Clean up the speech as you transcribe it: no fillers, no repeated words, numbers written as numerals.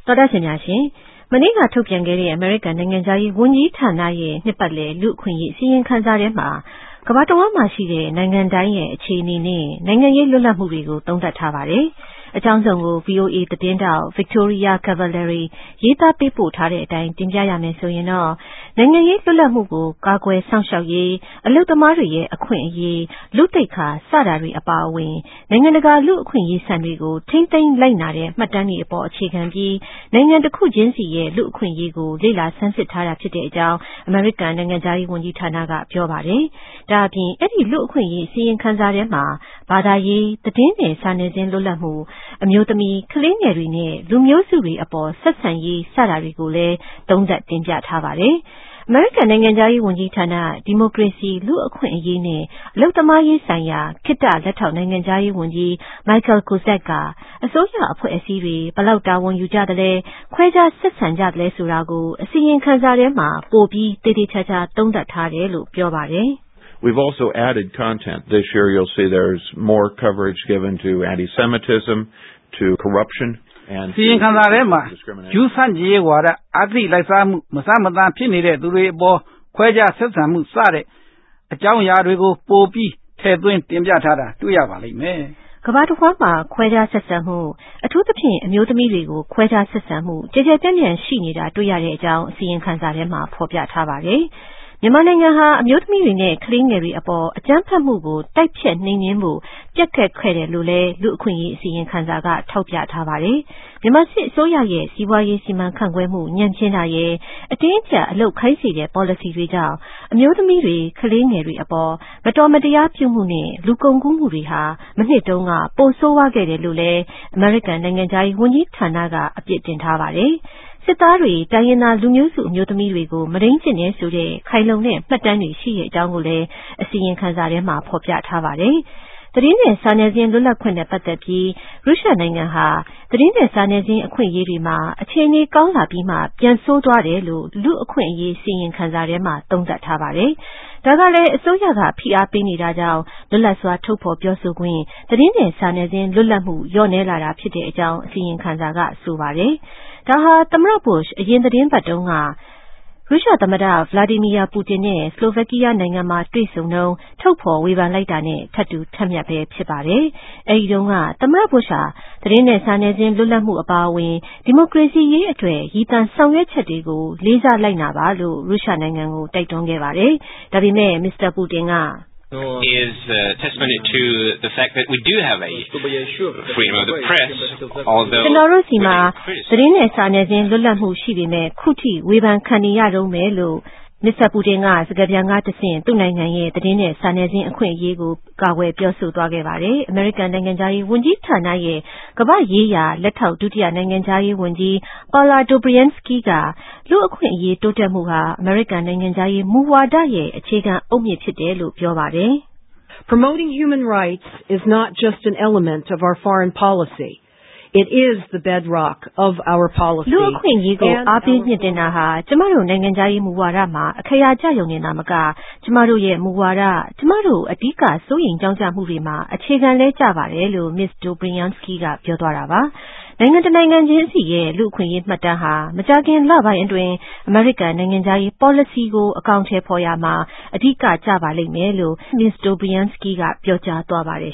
တော်တာရှင်များရှင်မနေ့ကထုတ်ပြန်ခဲ့တဲ့အမေရိကန်နိုင်ငံသားရေးဝန်ကြီးဌာနရဲ့နှစ်ပတ်လည်လူ့အခွင့်အရေးစီရင်ခန်းစာထဲမှာကမ္ဘာတစ်ဝန်းမှာရှိတဲ့နိုင်ငံတိုင်းရဲ့အခြေအနေနဲ့နိုင်ငံရေးလွတ်လပ်မှုတွေကိုသုံးသပ်ထားပါတယ်။အကြောင်းစုံကို VOA သတင်းတောက် Victoria Cavallari ရေးသားပေးပို့ထားတဲ့အတိုင်းတင်ပြရမယ်ဆိုရင်တော့နိုင်ငံရေးလွတ်လပ်မှုကိုကာကွယ်စောင့်ရှောက်ရေးအလုပ်သမားတွေရဲ့အခွင့်အရေးလူ့သိက္ခာစတာတွေအပါအဝင်နိုင်ငံတကာလူ့အခွင့်အရေးစံတွေကိုထိမ့်သိမ်းလိုက်နာတဲ့မှတ်တမ်းတွေအပေါ်အခြေခံပြီးနိုင်ငံတစ်ခုချင်းစီရဲ့လူ့အခွင့်အရေးကိုလေ့လာဆန်းစစ်ထားတာဖြစ်တဲ့အကြောင်းအမေရိကန်နိုင်ငံသားရေးဝန်ကြီးဌာနကပြောပါတယ်။ဒါအပြင်အဲ့ဒီလူ့အခွင့်အရေးစီရင်ခန်းစာထဲမှာဘာသာရေးသတင်းနဲ့စာနယ်ဇင်းလွတ်လပ်မှုအမျိုးသမီးကလေးငယ်တွေနဲ့လူမျိုးစုတွေအပေါ်ဆက်ဆံရေးစတာတွေကိုလည်းသုံးသပ်တင်ပြထားပါတယ်။အမေရိကန်နိုင်ငံသားရေးဝန်ကြီးဌာနဒီမိုကရေစီလူ့အခွင့်အရေးနဲ့အလုပ်သမားရေးဆိုင်ရာခေတ္တလက်ထောက်နိုင်ငံသားရေးဝန်ကြီး Michael Kozak ကအစိုးရအဖွဲ့အစည်းတွေဘယ်လောက်တာဝန်ယူကြသလဲခွဲခြားဆက်ဆံကြသလဲဆိုတာကိုအစီရင်ခံစာထဲမှာပိုပြီးသေသေချာချာသုံးသပ်ထားတယ်လို့ပြောပါတယ်။ We've also added content. This year you'll see there's more coverage given to anti-Semitism, to corruption, and စီရင်ခံစာထဲမှာယူဆန့်ကျင်ရေးဝါဒအသိလိုက်စားမှုမစမတန်ဖြစ်နေတဲ့သူတွေအပေါ်ခွဲခြားဆက်ဆံမှုစတဲ့အကြောင်းအရာတွေကိုပိုပြီးထည့်သွင်းတင်ပြထားတာတွေ့ရပါလိမ့်မယ်။ကမ္ဘာတစ်ဝန်းမှာခွဲခြားဆက်ဆံမှုအထူးသဖြင့်အမျိုးသမီးတွေကိုခွဲခြားဆက်ဆံမှုကြည်ကြဲပြန့်ပြန့်ရှိနေတာတွေ့ရတဲ့အကြောင်းအစီရင်ခံစာထဲမှာဖော်ပြထားပါတယ်။မြန်မာနိုင်ငံဟာအမျိုးသမီးတွေနဲ့ကလေးငယ်တွေအပေါ်အကြမ်းဖက်မှုကိုတိုက်ဖြတ်နှိမ်နင်းဖို့ပြက်ခတ်ခဲ့တယ်လို့လည်းလူ့အခွင့်အရေးအစီရင်ခံစာကထောက်ပြထားပါတယ်။မြန်မာစစ်အစိုးရရဲ့စီးပွားရေးစီမံခန့်ခွဲမှုညံ့ဖျင်းတာရဲ့အတင်းအကျပ်အလုပ်ခိုင်းစေတဲ့ policy တွေကြောင့်အမျိုးသမီးတွေကလေးငယ်တွေအပေါ်မတော်မတရားပြုမှုနဲ့လူကုန်ကူးမှုတွေဟာမနှစ်တုန်းကပိုဆိုးဝါးခဲ့တယ်လို့လည်းအမေရိကန်နိုင်ငံသားရေးဝန်ကြီးဌာနကအပြစ်တင်ထားပါတယ်။စစ်သားတွေတိုင်းရင်းသားလူမျိုးစုအမျိုးသမီးတွေကိုမဒိမ်းကျင့်နေဆိုတဲ့ခိုင်လုံတဲ့မှတ်တမ်းတွေရှိတဲ့အကြောင်းကိုလည်းအစီရင်ခံစာထဲမှာဖော်ပြထားပါတယ်။သတင်းနဲ့စာနယ်ဇင်းလွတ်လပ်ခွင့်နဲ့ပတ်သက်ပြီးရုရှားနိုင်ငံဟာသတင်းနဲ့စာနယ်ဇင်းအခွင့်အရေးတွေမှာအခြေအနေကောင်းလာပြီးမှပြန်ဆိုးသွားတယ်လို့လူ့အခွင့်အရေးစီရင်ခံစာထဲမှာသုံးသပ်ထားပါတယ်။ဒါကလည်းအစိုးရကဖိအားပေးနေတာကြောင့်လွတ်လပ်စွာထုတ်ဖော်ပြောဆိုခွင့်သတင်းနဲ့စာနယ်ဇင်းလွတ်လပ်မှုလျော့နည်းလာတာဖြစ်တဲ့အကြောင်းအစီရင်ခံစာကဆိုပါတယ်။ဒါဟာသမ္မတဘုရှ်အရင်သတင်းပတ်တုန်းကရုရှားသမ္မတဗလာဒီမီယာပူတင်နဲ့စလိုဗက်ကီးယားနိုင်ငံမှာတွေ့ဆုံတုန်းထုတ်ဖော်ဝေဖန်လိုက်တာနဲ့ထပ်တူထပ်မြတ်ပဲဖြစ်ပါတယ်။အဲဒီတုန်းကသမ္မတဘုရှ်သတင်းနဲ့စာနယ်ဇင်းလွတ်လပ်မှုအပါအဝင်ဒီမိုကရေစီရေးအတွက်ရည်တန်ဆောင်ရွက်ချက်တွေကိုလေးစားလိုက်နာပါလို့ရုရှားနိုင်ငံကိုတိုက်တွန်းခဲ့ပါတယ်။ဒါပေမဲ့မစ္စတာပူတင်က is testimony to the fact that we do have a freedom of the press, although ကျွန်တော်တို့စီမှာသတင်းနဲ့စာနယ်ဇင်းလွတ်လပ်မှုရှိပေမဲ့ခုထိဝေဖန်ခံနေရတော့မယ်လို့မစ္စတာပူတင်ကစကားပြန်ကားတဆင့်သူ့နိုင်ငံရဲ့သတင်းနဲ့စာနယ်ဇင်းအခွင့်အရေးကိုကာကွယ်ပြောဆိုသွားခဲ့ပါတယ်။အမေရိကန်နိုင်ငံသားရေးဝန်ကြီးဌာနရဲ့ကမ္ဘာ့ရေးရာလက်ထောက်ဒုတိယနိုင်ငံသားရေးဝန်ကြီး Paula Dobriansky ကလူ့အခွင့်အရေးတိုးတက်မှုဟာအမေရိကန်နိုင်ငံသားရေးမူဝါဒရဲ့အခြေခံအုတ်မြစ်ဖြစ်တယ်လို့ပြောပါတယ်။ Promoting human rights is not just an element of our foreign policy.It is the bedrock of our policy. လူ့အခွင့်အရေးကိုအားပေးမြင့်တင်တာဟာကျမတို့နိုင်ငံသားရေးမူဝါဒမှာအခရာကျရုံနဲ့မကကျမတို့ရဲ့မူဝါဒကျမတို့အဓိကစိုးရိမ်ကြောင့်ကြမှုတွေမှာအခြေခံလဲကျပါတယ်လို့ Miss Dobriansky ကပြောသွားတာပါ။နိုင်ငံတနိုင်ငံချင်းစီရဲ့လူ့အခွင့်အရေးမှတ်တမ်းဟာမကြာခင်လပိုင်းအတွင်းအမေရိကန်နိုင်ငံသားရေး policy ကိုအကောင့်ထဲပေါ်ရမှာအဓိကကျပါလိမ့်မယ်လို့ Miss Dobriansky ကပြောကြားသွားပါတယ်